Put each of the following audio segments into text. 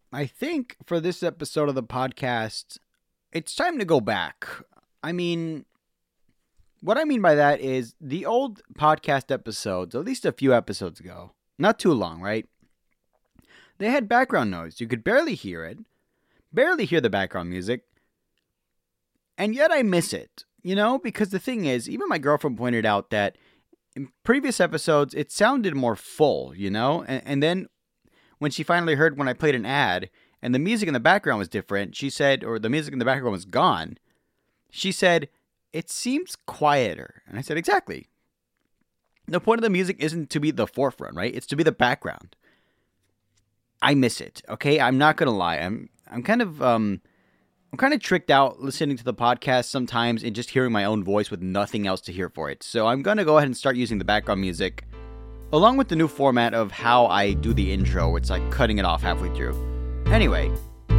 I think for this episode of the podcast, it's time to go back. I mean, what I mean by that is the old podcast episodes, at least a few episodes ago, not too long, right? They had background noise. You could barely hear it, barely hear the background music, and yet I miss it, because the thing is, even my girlfriend pointed out that in previous episodes, it sounded more full, and then when she finally heard when I played an ad and the music in the background was different, she said, or the music in the background was gone, she said, it seems quieter. And I said, exactly. The point of the music isn't to be the forefront, right? It's to be the background. I miss it, okay? I'm not going to lie. I'm kind of tricked out listening to the podcast sometimes and just hearing my own voice with nothing else to hear for it. So I'm going to go ahead and start using the background music along with the new format of how I do the intro. It's like cutting it off halfway through. Anyway.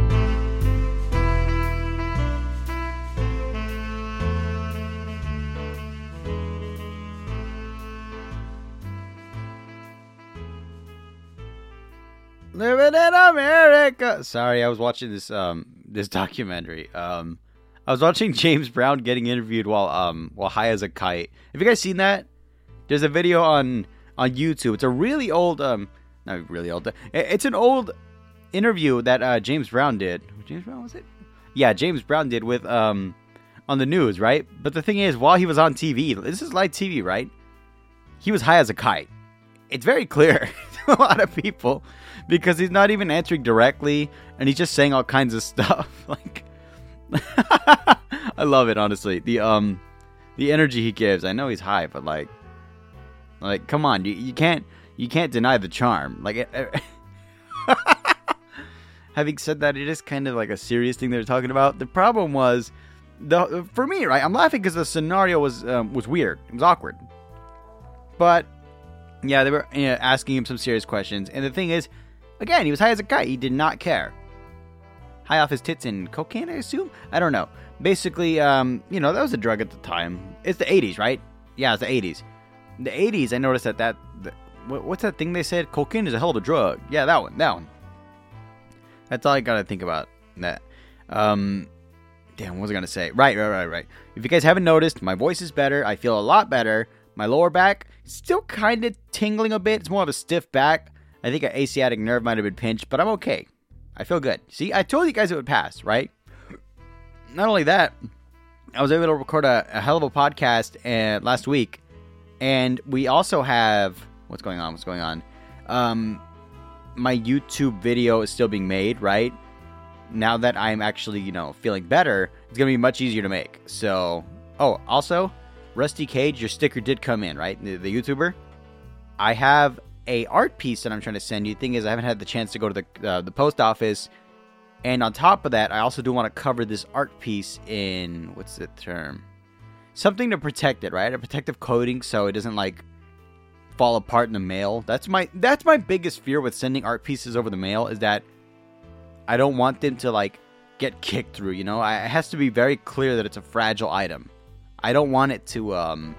Living in America. Sorry, I was watching this documentary. I was watching James Brown getting interviewed while high as a kite. Have you guys seen that? There's a video on YouTube. It's a really old not really old. It's an old interview that James Brown did. James Brown, was it? Yeah, James Brown did with on the news, right? But the thing is, while he was on TV, this is live TV, right? He was high as a kite. It's very clear to a lot of people because he's not even answering directly and he's just saying all kinds of stuff. Like I love it, honestly. The energy he gives. I know he's high, but like come on, you can't deny the charm. Like having said that, it is kind of like a serious thing they're talking about. The problem was for me, right? I'm laughing because the scenario was weird. It was awkward. But yeah, they were asking him some serious questions. And the thing is, again, he was high as a kite. He did not care. High off his tits and cocaine, I assume? I don't know. Basically, that was a drug at the time. It's the 80s, right? Yeah, it's the 80s. In the 80s, I noticed that what's that thing they said? Cocaine is a hell of a drug. Yeah, that one. That's all I gotta think about. That. Damn, what was I gonna say? Right. If you guys haven't noticed, my voice is better. I feel a lot better. My lower back still kind of tingling a bit. It's more of a stiff back. I think an asiatic nerve might have been pinched, but I'm okay. I feel good. See, I told you guys it would pass, right? Not only that, I was able to record a hell of a podcast last week, and we also have what's going on? My YouTube video is still being made, right? Now that I'm actually, feeling better, it's gonna be much easier to make. So, also, Rusty Cage, your sticker did come in, right? The YouTuber. I have a art piece that I'm trying to send you. Thing is, I haven't had the chance to go to the post office. And on top of that, I also do want to cover this art piece in, what's the term? Something to protect it, right? A protective coating so it doesn't, fall apart in the mail. That's my biggest fear with sending art pieces over the mail is that I don't want them to, get kicked through, It has to be very clear that it's a fragile item. I don't want it to,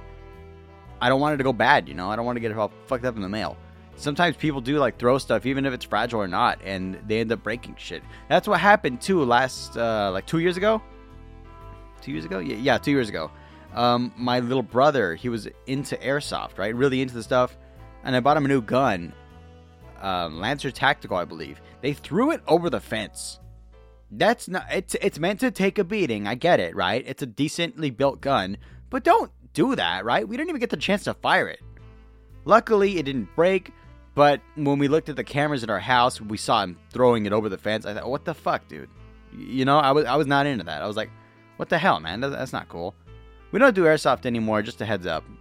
I don't want it to go bad, I don't want to get it all fucked up in the mail. Sometimes people do, throw stuff, even if it's fragile or not, and they end up breaking shit. That's what happened, too, last, 2 years ago? 2 years ago? Yeah, 2 years ago. My little brother, he was into airsoft, right? Really into the stuff. And I bought him a new gun. Lancer Tactical, I believe. They threw it over the fence. That's not, it's meant to take a beating. I get it, right? It's a decently built gun, but don't do that, right? We didn't even get the chance to fire it. Luckily, it didn't break, but when we looked at the cameras at our house, we saw him throwing it over the fence. I thought, what the fuck, dude? I was not into that. I was like, what the hell, man? That's not cool. We don't do airsoft anymore, just a heads up.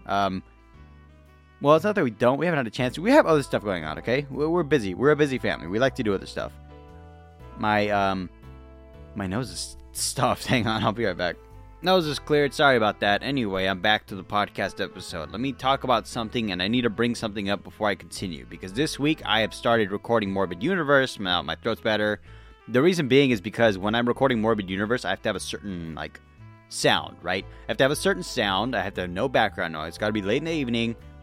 Well, it's not that we don't. We haven't had a chance. We have other stuff going on, okay? We're busy. We're a busy family. We like to do other stuff. My nose is stuffed. Hang on, I'll be right back. Nose is cleared. Sorry about that. Anyway, I'm back to the podcast episode. Let me talk about something, and I need to bring something up before I continue. Because this week, I have started recording Morbid Universe. Now, my throat's better. The reason being is because when I'm recording Morbid Universe, I have to have a certain, sound, right? I have to have a certain sound. I have to have no background noise. It's got to be late in the evening.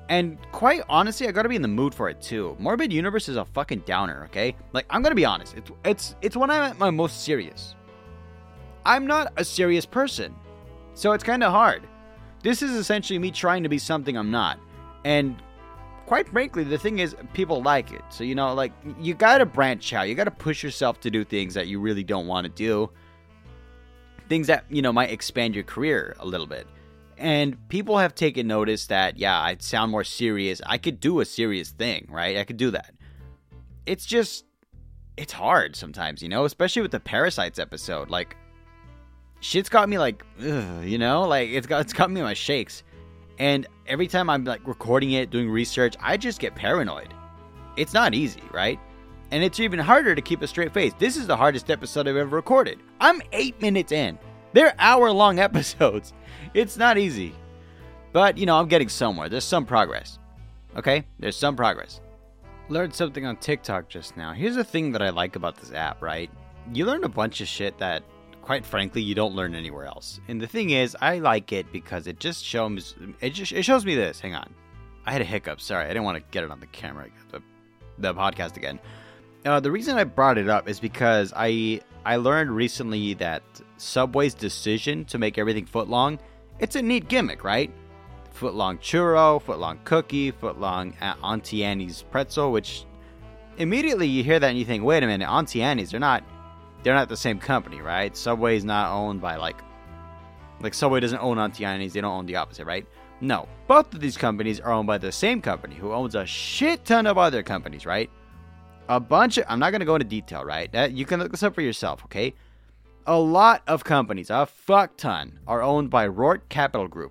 And quite honestly, I gotta be in the mood for it too. Morbid Universe is a fucking downer, okay? Like, I'm gonna be honest. It's when I'm at my most serious. I'm not a serious person, so it's kind of hard. This is essentially me trying to be something I'm not. And quite frankly, the thing is, people like it. So, like, you gotta branch out. You gotta push yourself to do things that you really don't want to do. Things that, might expand your career a little bit. And people have taken notice that, yeah, I sound more serious. I could do a serious thing, right? I could do that. It's just, it's hard sometimes, especially with the Parasites episode. Like, shit's got me like, ugh, like it's got me in my shakes. And every time I'm like recording it, doing research, I just get paranoid. It's not easy, right? And it's even harder to keep a straight face. This is the hardest episode I've ever recorded. I'm 8 minutes in. They're hour-long episodes. It's not easy. But, I'm getting somewhere. There's some progress. Okay? There's some progress. Learned something on TikTok just now. Here's the thing that I like about this app, right? You learn a bunch of shit that, quite frankly, you don't learn anywhere else. And the thing is, I like it because it just shows... It shows me this. Hang on. I had a hiccup. Sorry, I didn't want to get it on the camera. The podcast again. The reason I brought it up is because I learned recently that Subway's decision to make everything footlong, it's a neat gimmick, right? Footlong churro, footlong cookie, footlong Auntie Annie's pretzel, which immediately you hear that and you think, wait a minute, Auntie Annie's, they're not the same company, right? Subway's not owned by like Subway doesn't own Auntie Annie's, they don't own the opposite, right? No, both of these companies are owned by the same company who owns a shit ton of other companies, right? A bunch of, I'm not going to go into detail, right? You can look this up for yourself, okay? A lot of companies, a fuck ton, are owned by Roark Capital Group.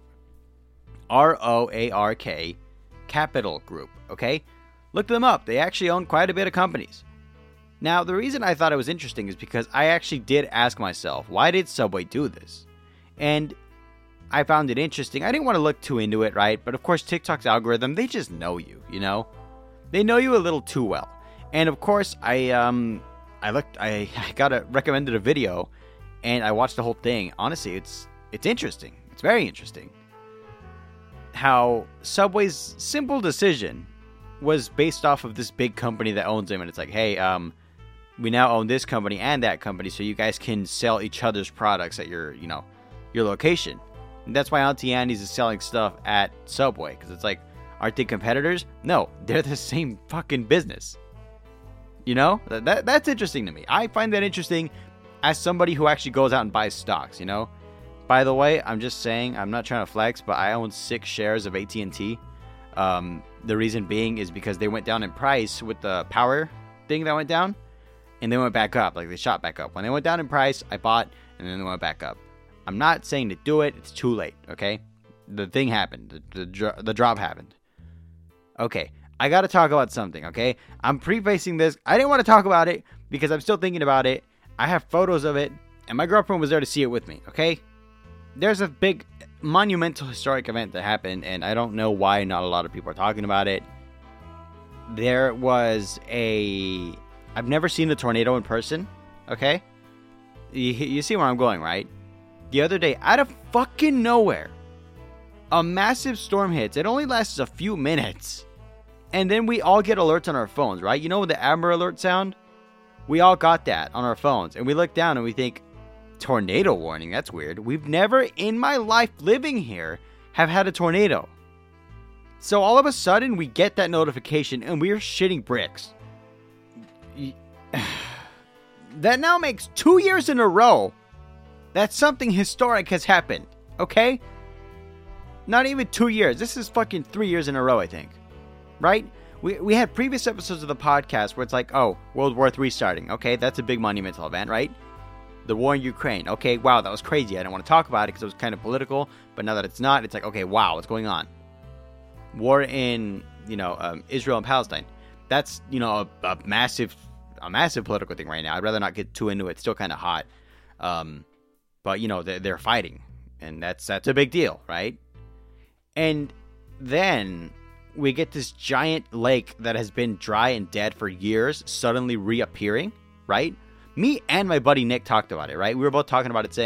ROARK Capital Group, okay? Look them up. They actually own quite a bit of companies. Now, the reason I thought it was interesting is because I actually did ask myself, why did Subway do this? And I found it interesting. I didn't want to look too into it, right? But of course, TikTok's algorithm, they just know you, They know you a little too well. And of course, I got recommended a video, and I watched the whole thing. Honestly, it's interesting. It's very interesting. How Subway's simple decision was based off of this big company that owns them, and it's like, hey, we now own this company and that company, so you guys can sell each other's products at your location. And that's why Auntie Annie's is selling stuff at Subway, because it's like, aren't they competitors? No, they're the same fucking business. That's interesting to me. I find that interesting as somebody who actually goes out and buys stocks, By the way, I'm just saying, I'm not trying to flex, but I own 6 shares of AT&T. The reason being is because they went down in price with the power thing that went down, and they went back up, like they shot back up. When they went down in price, I bought, and then they went back up. I'm not saying to do it. It's too late, okay? The thing happened. The drop happened. Okay. I got to talk about something, okay? I'm prefacing this. I didn't want to talk about it because I'm still thinking about it. I have photos of it, and my girlfriend was there to see it with me, okay? There's a big, monumental, historic event that happened, and I don't know why not a lot of people are talking about it. There was I've never seen a tornado in person, okay? You see where I'm going, right? The other day, out of fucking nowhere, a massive storm hits. It only lasts a few minutes. And then we all get alerts on our phones, right? You know the Amber Alert sound? We all got that on our phones. And we look down and we think, tornado warning, that's weird. We've never in my life living here have had a tornado. So all of a sudden we get that notification and we're shitting bricks. That now makes 2 years in a row that something historic has happened, okay? Not even 2 years. This is fucking 3 years in a row, I think. Right? We had previous episodes of the podcast where it's like, oh, World War III starting. Okay, that's a big monumental event, right? The war in Ukraine. Okay, wow, that was crazy. I didn't want to talk about it because it was kind of political. But now that it's not, it's like, okay, wow, what's going on? War in, Israel and Palestine. That's, a massive political thing right now. I'd rather not get too into it. It's still kind of hot. But, they're fighting. And that's a big deal, right? And then we get this giant lake that has been dry and dead for years suddenly reappearing, right? Me and my buddy Nick talked about it, right? We were both talking about it saying,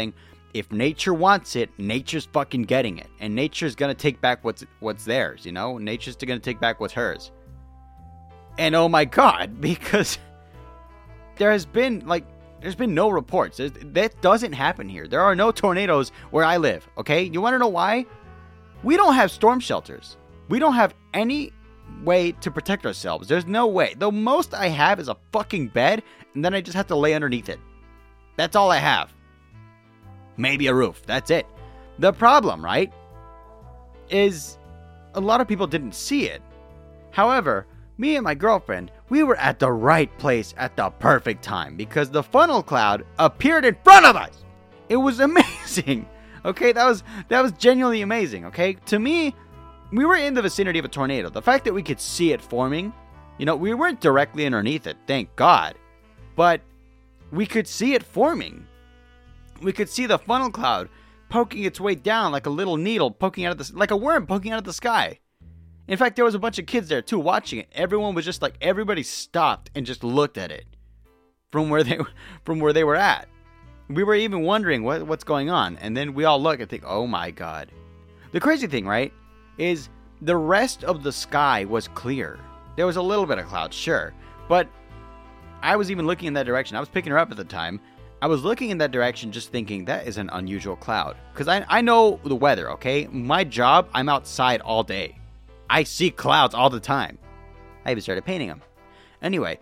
if nature wants it, nature's fucking getting it. And nature's gonna take back what's theirs, you know? Nature's gonna take back what's hers. And oh my god, because there's been no reports. That doesn't happen here. There are no tornadoes where I live, okay? You wanna know why? We don't have storm shelters. We don't have any way to protect ourselves. There's no way. The most I have is a fucking bed, and then I just have to lay underneath it. That's all I have. Maybe a roof. That's it. The problem, right, is a lot of people didn't see it. However, me and my girlfriend, we were at the right place at the perfect time because the funnel cloud appeared in front of us. It was amazing. Okay, that was genuinely amazing, okay? To me, we were in the vicinity of a tornado. The fact that we could see it forming, you know, we weren't directly underneath it, thank God. But we could see it forming. We could see the funnel cloud poking its way down like a little needle poking out of the, like a worm poking out of the sky. In fact, there was a bunch of kids there too watching it. Everyone was just like, everybody stopped and just looked at it from where they were at. We were even wondering what's going on. And then we all look and think, oh my God. The crazy thing, right, is the rest of the sky was clear. There was a little bit of clouds, sure. But I was even looking in that direction. I was picking her up at the time. I was looking in that direction just thinking, that is an unusual cloud. Because I know the weather, okay? My job, I'm outside all day. I see clouds all the time. I even started painting them. Anyway,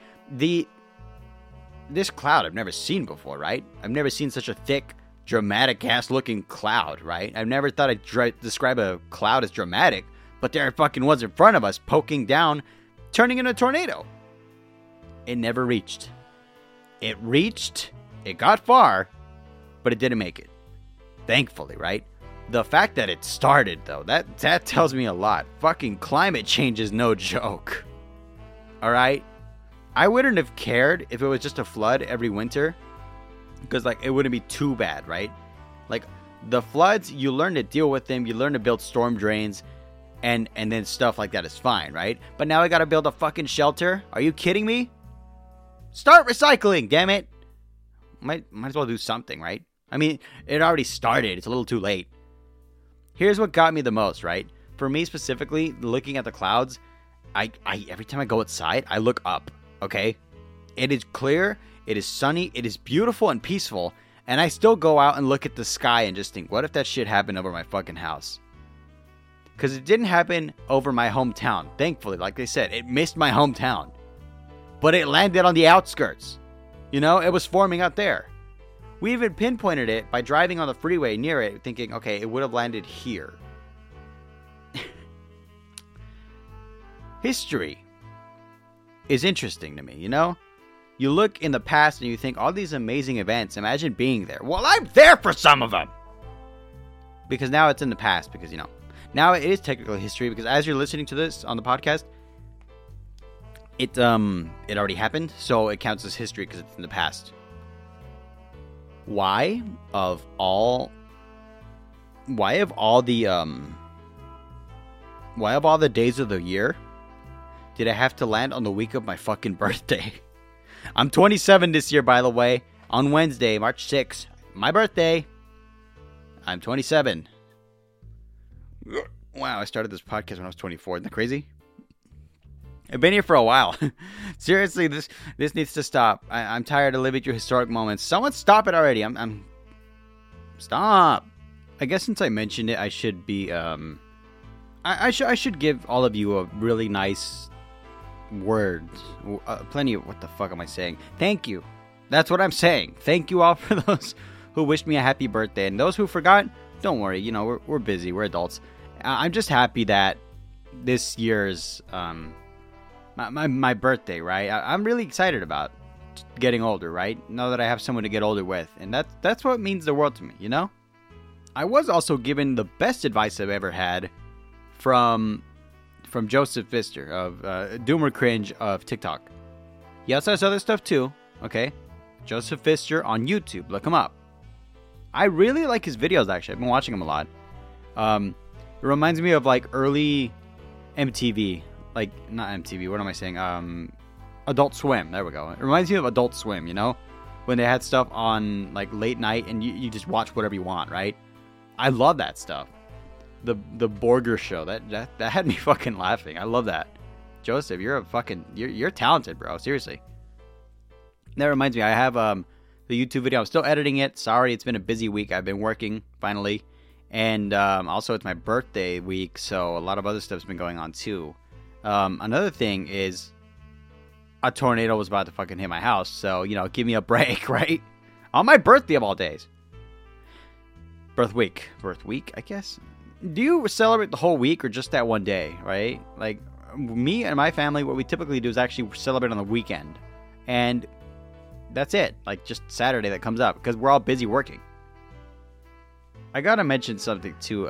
this cloud I've never seen before, right? I've never seen such a thick, dramatic-ass looking cloud, right? I've never thought I'd describe a cloud as dramatic, but there it fucking was in front of us, poking down, turning into a tornado. It never reached. It got far, but it didn't make it. Thankfully, right? The fact that it started, though, that tells me a lot. Fucking climate change is no joke. Alright? I wouldn't have cared if it was just a flood every winter. Because, like, it wouldn't be too bad, right? Like, the floods, you learn to deal with them. You learn to build storm drains. And then stuff like that is fine, right? But now I gotta build a fucking shelter? Are you kidding me? Start recycling, damn it! Might as well do something, right? I mean, it already started. It's a little too late. Here's what got me the most, right? For me specifically, looking at the clouds, I every time I go outside, I look up, okay? It is clear, it is sunny, it is beautiful and peaceful, and I still go out and look at the sky and just think, what if that shit happened over my fucking house? Because it didn't happen over my hometown. Thankfully, like they said, it missed my hometown. But it landed on the outskirts. You know, it was forming out there. We even pinpointed it by driving on the freeway near it, thinking, okay, it would have landed here. History is interesting to me, you know? You look in the past and you think, all these amazing events, imagine being there. Well, I'm there for some of them! Because now it's in the past, because, you know, now it is technically history, because as you're listening to this on the podcast, it already happened, so it counts as history because it's in the past. Why of all the days of the year did I have to land on the week of my fucking birthday? I'm 27 this year, by the way. On Wednesday, March 6th, my birthday. I'm 27. Wow, I started this podcast when I was 24. Isn't that crazy? I've been here for a while. Seriously, this needs to stop. I'm tired of living through historic moments. Someone stop it already. Stop. I guess since I mentioned it, I should be I should give all of you a really nice words. Plenty of, what the fuck am I saying? Thank you. That's what I'm saying. Thank you all for those who wished me a happy birthday, and those who forgot, don't worry. You know, we're busy. We're adults. I'm just happy that this year's my birthday, right? I'm really excited about getting older, right? Know that I have someone to get older with, and that's what means the world to me, you know? I was also given the best advice I've ever had from Joseph Pfister of Doomer Cringe of TikTok. He also has other stuff too, okay? Joseph Pfister on YouTube, look him up. I really like his videos, actually. I've been watching him a lot. It reminds me of like early MTV. Like, not MTV, what am I saying? Adult Swim, there we go. It reminds me of Adult Swim, you know? when they had stuff on like late night and you just watch whatever you want, right? I love that stuff. The Borger show, that had me fucking laughing. I love that. Joseph, you're talented, bro. Seriously. That reminds me, I have the YouTube video. I'm still editing it. Sorry, it's been a busy week. I've been working finally, and also it's my birthday week, so a lot of other stuff's been going on too. Another thing is a tornado was about to fucking hit my house, so give me a break, right? On my birthday of all days. Birth week, I guess. Do you celebrate the whole week or just that one day, right? Like me and my family, what we typically do is actually celebrate on the weekend, and that's it. Like just Saturday that comes up because we're all busy working. I gotta mention something too.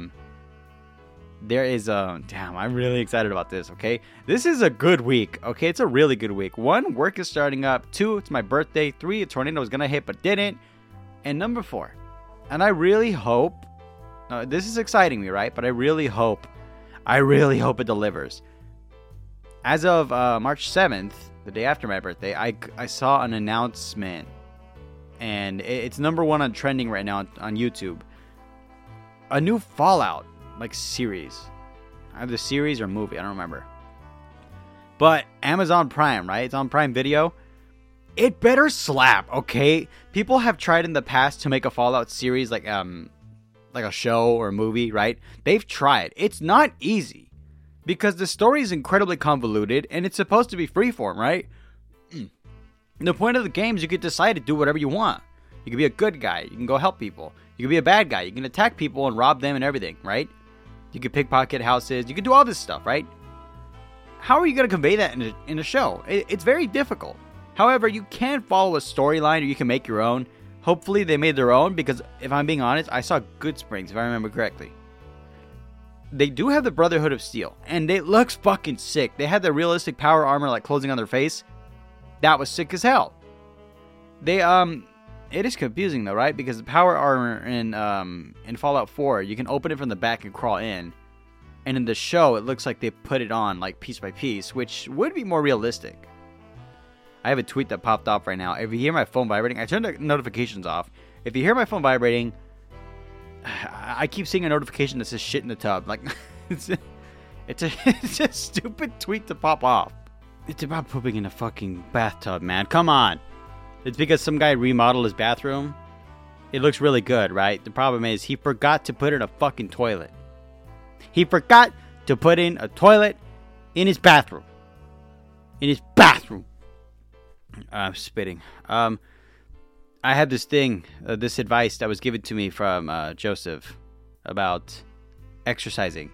There is damn, I'm really excited about this. Okay, this is a good week. Okay, it's a really good week. 1, work is starting up. 2, it's my birthday. 3, a tornado was gonna hit but didn't. And number 4, and I really hope this is exciting me, right? But I really hope it delivers. As of March 7th, the day after my birthday, I saw an announcement, and it's number 1 on trending right now on YouTube. A new Fallout series, either series or movie, I don't remember. But Amazon Prime, right? It's on Prime Video. It better slap, okay? People have tried in the past to make a Fallout series like a show or a movie, right? They've tried. It's not easy because the story is incredibly convoluted and it's supposed to be freeform, right? The point of the game is you can decide to do whatever you want. You can be a good guy. You can go help people. You can be a bad guy. You can attack people and rob them and everything, right? You can pickpocket houses. You can do all this stuff, right? How are you going to convey that in a show? It's very difficult. However, you can follow a storyline or you can make your own. Hopefully they made their own because if I'm being honest, I saw Goodsprings, if I remember correctly. They do have the Brotherhood of Steel, and it looks fucking sick. They had the realistic power armor closing on their face. That was sick as hell. It is confusing though, right? Because the power armor in Fallout 4, you can open it from the back and crawl in. And in the show, it looks like they put it on piece by piece, which would be more realistic. I have a tweet that popped off right now. If you hear my phone vibrating, I turned the notifications off. If you hear my phone vibrating, I keep seeing a notification that says shit in the tub. It's a stupid tweet to pop off. It's about pooping in a fucking bathtub, man. Come on. It's because some guy remodeled his bathroom. It looks really good, right? The problem is he forgot to put in a fucking toilet. He forgot to put in a toilet in his bathroom. I'm spitting. I had this thing, this advice that was given to me from Joseph about exercising.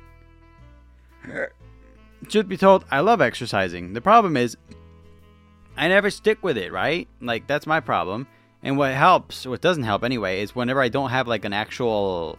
Truth be told, I love exercising. The problem is, I never stick with it, right? That's my problem. And what doesn't help anyway, is whenever I don't have an actual...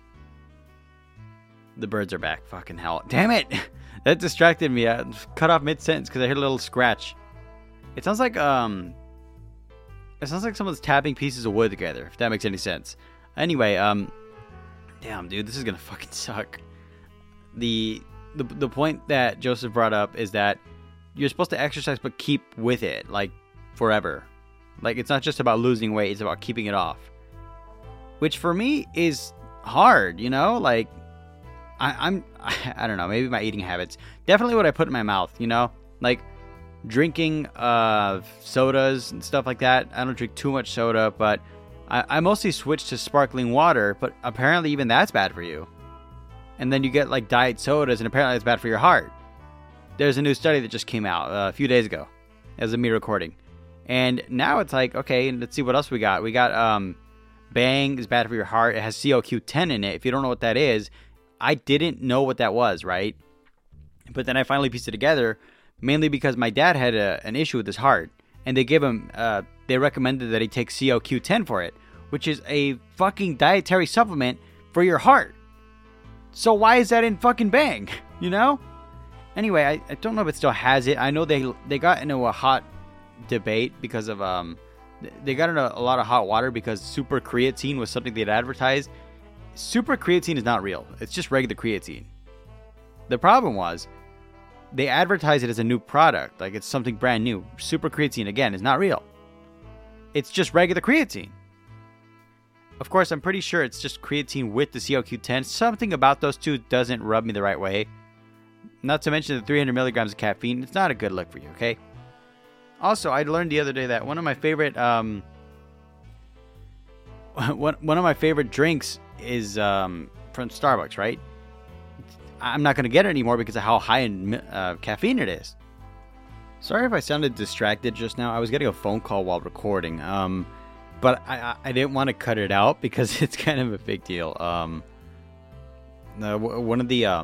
The birds are back. Fucking hell. Damn it! That distracted me. I cut off mid-sentence because I heard a little scratch. It sounds like someone's tapping pieces of wood together, if that makes any sense. Anyway, damn, dude, this is gonna fucking suck. The point that Joseph brought up is that you're supposed to exercise but keep with it, forever. It's not just about losing weight, it's about keeping it off. Which for me is hard, I don't know, maybe my eating habits. Definitely what I put in my mouth, drinking sodas and stuff like that. I don't drink too much soda, but I mostly switched to sparkling water, but apparently even that's bad for you. And then you get diet sodas, and apparently it's bad for your heart. There's a new study that just came out a few days ago, as of me recording. And now it's okay, let's see what else we got. We got Bang is bad for your heart. It has CoQ10 in it. If you don't know what that is, I didn't know what that was, right? But then I finally pieced it together, mainly because my dad had an issue with his heart, and they recommended that he take CoQ10 for it, which is a fucking dietary supplement for your heart. So why is that in fucking Bang? Anyway, I don't know if it still has it. I know they got into a hot debate because of they got into a lot of hot water because super creatine was something they'd advertised. Super creatine is not real. It's just regular creatine. The problem was they advertise it as a new product, it's something brand new. Super creatine, again, is not real. It's just regular creatine. Of course, I'm pretty sure it's just creatine with the CoQ10. Something about those two doesn't rub me the right way. Not to mention the 300 milligrams of caffeine. It's not a good look for you, okay? Also, I learned the other day that one of my favorite drinks is from Starbucks, right? I'm not going to get it anymore because of how high in caffeine it is. Sorry if I sounded distracted just now. I was getting a phone call while recording. But I didn't want to cut it out because it's kind of a big deal. One of the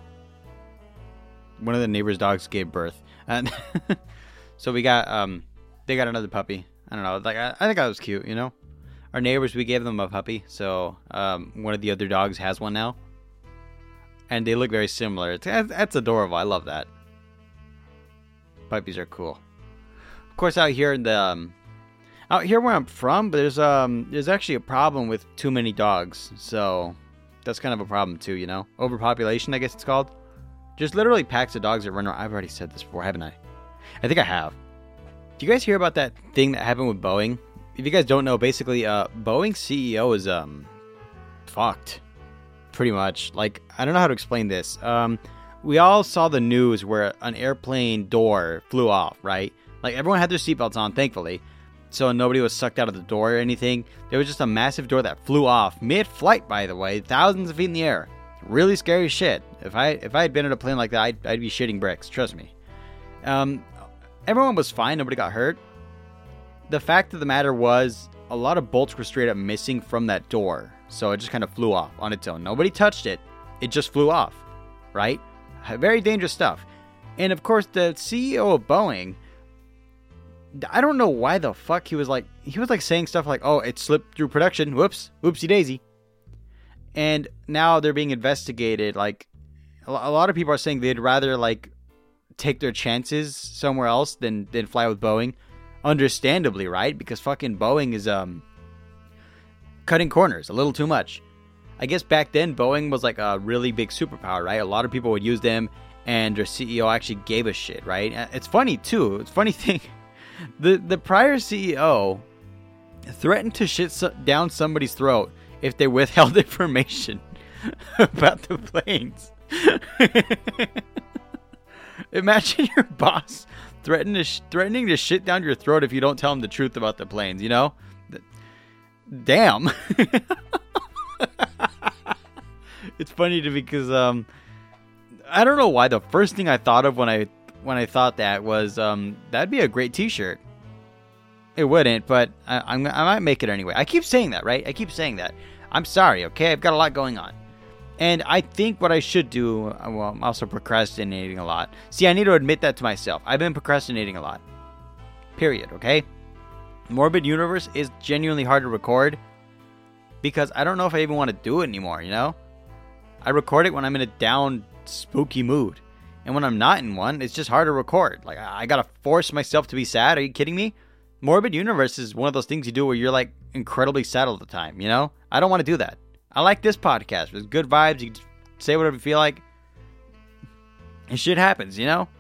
neighbor's dogs gave birth, and so we got they got another puppy. I don't know, like I think that was cute, you know. Our neighbors, we gave them a puppy, so one of the other dogs has one now, and they look very similar. That's adorable. I love that. Puppies are cool. Of course, out here in the out here where I'm from, there's actually a problem with too many dogs. So that's kind of a problem too, you know? Overpopulation, I guess it's called. Just literally packs of dogs that run around. I've already said this before, haven't I? I think I have. Do you guys hear about that thing that happened with Boeing? If you guys don't know, basically, Boeing's CEO is fucked. Pretty much. Like, I don't know how to explain this. We all saw the news where an airplane door flew off, right? Like, everyone had their seatbelts on, thankfully. So nobody was sucked out of the door or anything. There was just a massive door that flew off mid-flight, by the way, thousands of feet in the air. Really scary shit. If I had been in a plane like that, I'd be shitting bricks. Trust me. Everyone was fine. Nobody got hurt. The fact of the matter was, a lot of bolts were straight up missing from that door. So it just kind of flew off on its own. Nobody touched it. It just flew off. Right? Very dangerous stuff. And of course, the CEO of Boeing, I don't know why the fuck he was saying stuff like, oh, it slipped through production. Whoops. Whoopsie daisy. And now they're being investigated. Like, a lot of people are saying they'd rather, like, take their chances somewhere else than fly with Boeing. Understandably, right? Because fucking Boeing is, cutting corners a little too much. I guess back then, Boeing was like a really big superpower, right? A lot of people would use them, and their CEO actually gave a shit, right? It's funny, too. It's a funny thing. The prior CEO threatened to shit down somebody's throat if they withheld information about the planes. Imagine your boss threatening to shit down your throat if you don't tell him the truth about the planes, you know? Damn. It's funny to me because I don't know why the first thing I thought of when I thought that was that'd be a great t-shirt. It wouldn't, but I might make it anyway. I keep saying that, right? I keep saying that. I'm sorry, okay? I've got a lot going on. And I think what I should do, well, I'm also procrastinating a lot. See, I need to admit that to myself. I've been procrastinating a lot. Period, okay? Morbid Universe is genuinely hard to record because I don't know if I even want to do it anymore, you know? I record it when I'm in a down, spooky mood. And when I'm not in one, it's just hard to record. Like, I gotta force myself to be sad. Are you kidding me? Morbid Universe is one of those things you do where you're, like, incredibly sad all the time, you know? I don't want to do that. I like this podcast. There's good vibes. You can say whatever you feel like. And shit happens, you know?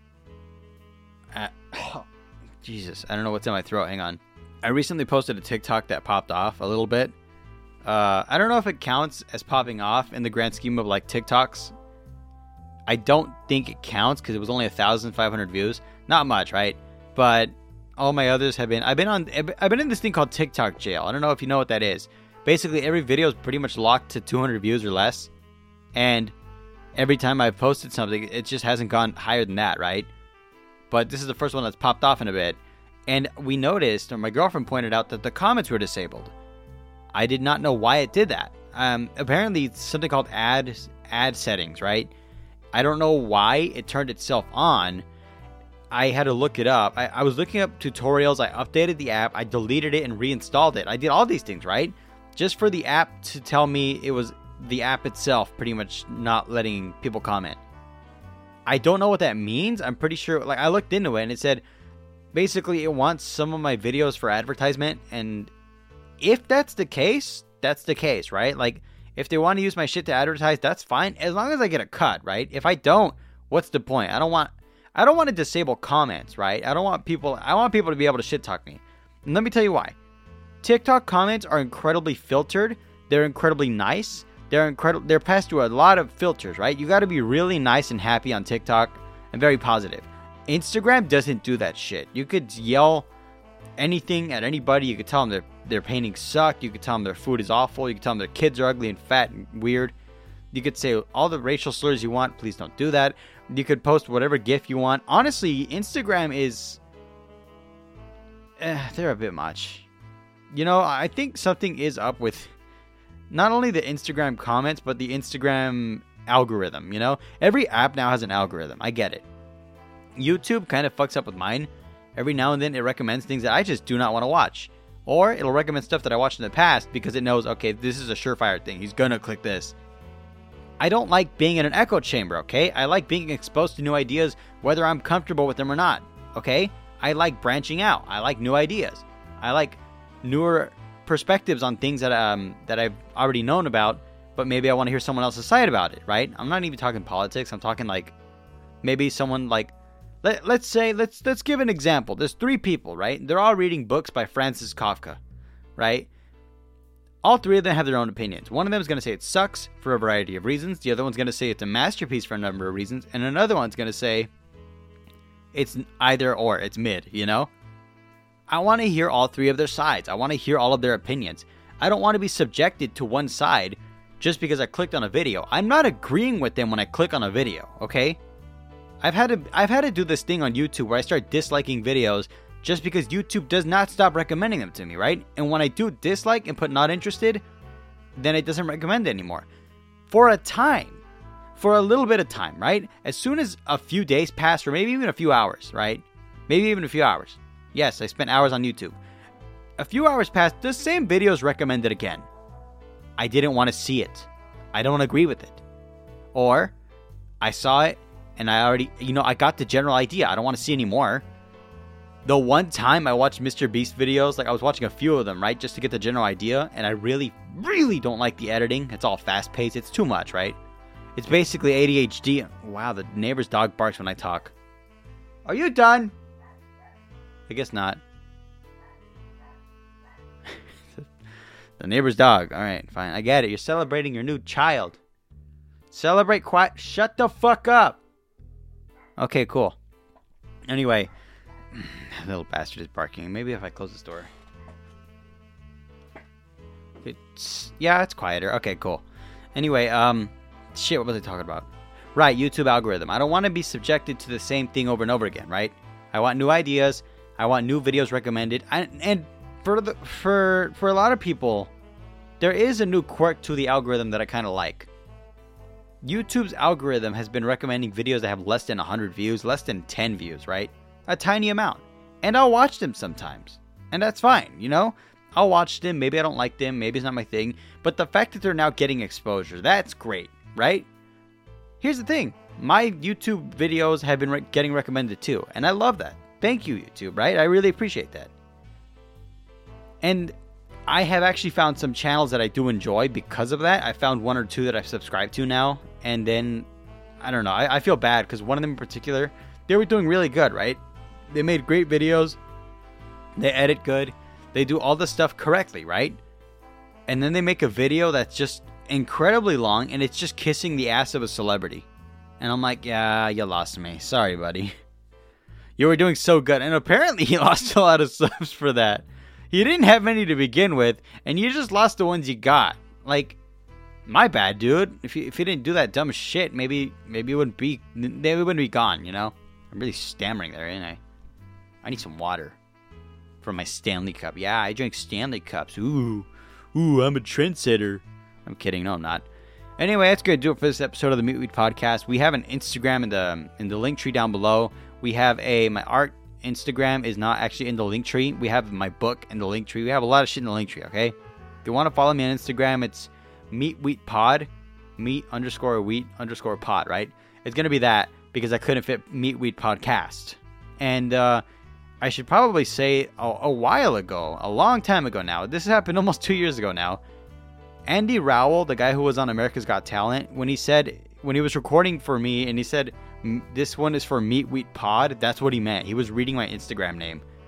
Jesus, I don't know what's in my throat. Hang on. I recently posted a TikTok that popped off a little bit. I don't know if it counts as popping off in the grand scheme of, like, TikToks. I don't think it counts because it was only 1,500 views. Not much, right? But all my others have been... I've been in this thing called TikTok jail. I don't know if you know what that is. Basically, every video is pretty much locked to 200 views or less. And every time I've posted something, it just hasn't gone higher than that, right? But this is the first one that's popped off in a bit. And we noticed, or my girlfriend pointed out, that the comments were disabled. I did not know why it did that. Apparently, it's something called ad settings, right? I don't know why it turned itself on. I had to look it up. I was looking up tutorials. I updated the app. I deleted it and reinstalled it. I did all these things, right? Just for the app to tell me it was the app itself pretty much not letting people comment. I don't know what that means. I'm pretty sure, like, I looked into it and it said, basically it wants some of my videos for advertisement. And if that's the case, right? Like, if they want to use my shit to advertise, that's fine. As long as I get a cut, right? If I don't, what's the point? I don't want to disable comments, right? I want people to be able to shit talk me. And let me tell you why. TikTok comments are incredibly filtered. They're incredibly nice. They're passed through a lot of filters, right? You got to be really nice and happy on TikTok and very positive. Instagram doesn't do that shit. You could yell anything at anybody. You could tell them their paintings suck. You could tell them their food is awful. You could tell them their kids are ugly and fat and weird. You could say all the racial slurs you want. Please don't do that. You could post whatever GIF you want. Honestly, Instagram is... they're a bit much. You know, I think something is up with not only the Instagram comments, but the Instagram algorithm, you know? Every app now has an algorithm. I get it. YouTube kind of fucks up with mine. Every now and then it recommends things that I just do not want to watch. Or it'll recommend stuff that I watched in the past because it knows, okay, this is a surefire thing. He's gonna click this. I don't like being in an echo chamber, okay? I like being exposed to new ideas, whether I'm comfortable with them or not, okay? I like branching out. I like new ideas. I like newer perspectives on things that I've already known about, but maybe I want to hear someone else's side about it, right? I'm not even talking politics. I'm talking like maybe someone like let's give an example. There's 3 people, right? They're all reading books by Francis Kafka, right? All 3 of them have their own opinions. One of them is going to say it sucks for a variety of reasons. The other one's going to say it's a masterpiece for a number of reasons, and another one's going to say it's either or, it's mid, you know? I want to hear all 3 of their sides. I want to hear all of their opinions. I don't want to be subjected to one side just because I clicked on a video. I'm not agreeing with them when I click on a video, okay? I've had to do this thing on YouTube where I start disliking videos just because YouTube does not stop recommending them to me, right? And when I do dislike and put not interested, then it doesn't recommend it anymore. For a time. For a little bit of time, right? As soon as a few days pass, or maybe even a few hours, right? Maybe even a few hours. Yes, I spent hours on YouTube. A few hours passed, the same video is recommended again. I didn't want to see it. I don't agree with it. Or, I saw it, and I already, I got the general idea. I don't want to see any more. The one time I watched Mr. Beast videos, like I was watching a few of them, right? Just to get the general idea, and I really, really don't like the editing. It's all fast-paced. It's too much, right? It's basically ADHD. Wow, the neighbor's dog barks when I talk. Are you done? I guess not. The neighbor's dog. All right, fine. I get it. You're celebrating your new child. Celebrate quiet. Shut the fuck up. Okay, cool. Anyway, little bastard is barking. Maybe if I close this door. It's quieter. Okay, cool. Anyway, shit, what was I talking about? Right, YouTube algorithm. I don't want to be subjected to the same thing over and over again, right? I want new ideas. I want new videos recommended. And for a lot of people, there is a new quirk to the algorithm that I kind of like. YouTube's algorithm has been recommending videos that have less than 100 views, less than 10 views, right? A tiny amount. And I'll watch them sometimes. And that's fine, you know? I'll watch them. Maybe I don't like them. Maybe it's not my thing. But the fact that they're now getting exposure, that's great, right? Here's the thing. My YouTube videos have been getting recommended too. And I love that. Thank you, YouTube, right? I really appreciate that. And I have actually found some channels that I do enjoy because of that. I found 1 or 2 that I've subscribed to now. And then, I don't know. I feel bad because one of them in particular, they were doing really good, right? They made great videos. They edit good. They do all the stuff correctly, right? And then they make a video that's just incredibly long and it's just kissing the ass of a celebrity. And I'm like, yeah, you lost me. Sorry, buddy. You were doing so good. And apparently he lost a lot of subs for that. You didn't have many to begin with, and you just lost the ones you got. Like, my bad, dude. If you didn't do that dumb shit, maybe it wouldn't be gone, you know? I'm really stammering there, ain't I? I need some water from my Stanley Cup. Yeah, I drink Stanley Cups. Ooh, I'm a trendsetter. I'm kidding. No, I'm not. Anyway, that's going to do it for this episode of the Meat Weed Podcast. We have an Instagram in the link tree down below. We have my art Instagram is not actually in the link tree. We have my book in the link tree. We have a lot of shit in the link tree, okay? If you want to follow me on Instagram, it's meatwheatpod, meat_wheat_pod, right? It's going to be that because I couldn't fit Meat Weed Podcast. And I should probably say a while ago, a long time ago now, this happened almost 2 years ago now, Andy Rowell, the guy who was on America's Got Talent, when he was recording for me and he said, this one is for Meat Wheat Pod, that's what he meant. He was reading my Instagram name.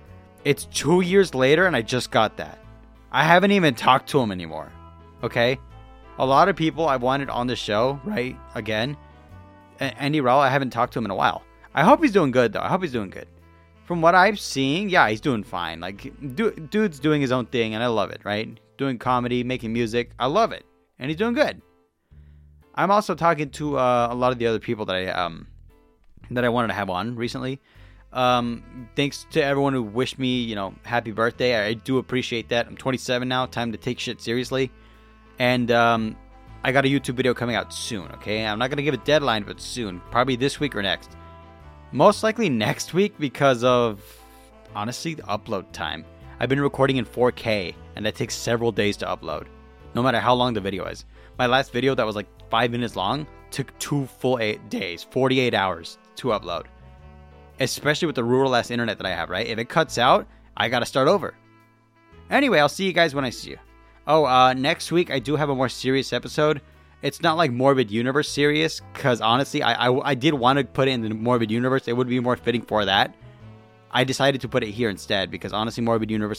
It's 2 years later and I just got that. I haven't even talked to him anymore. Okay? A lot of people I've wanted on the show, right? Again, Andy Rowell, I haven't talked to him in a while. I hope he's doing good, though. I hope he's doing good. From what I'm seeing, yeah, he's doing fine. Like, dude's doing his own thing, and I love it, right? Doing comedy, making music. I love it. And he's doing good. I'm also talking to a lot of the other people that I wanted to have on recently. Thanks to everyone who wished me, happy birthday. I do appreciate that. I'm 27 now. Time to take shit seriously. And I got a YouTube video coming out soon, okay? I'm not going to give a deadline, but soon. Probably this week or next. Most likely next week because of, honestly, the upload time. I've been recording in 4K, and that takes several days to upload, no matter how long the video is. My last video that was like 5 minutes long took 2 full days, 48 hours to upload. Especially with the rural-ass internet that I have, right? If it cuts out, I gotta start over. Anyway, I'll see you guys when I see you. Oh, next week I do have a more serious episode. It's not like Morbid Universe serious, because honestly, I did want to put it in the Morbid Universe. It would be more fitting for that. I decided to put it here instead, because honestly, Morbid Universe,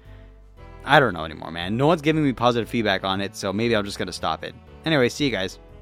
I don't know anymore, man. No one's giving me positive feedback on it, so maybe I'm just going to stop it. Anyway, see you guys.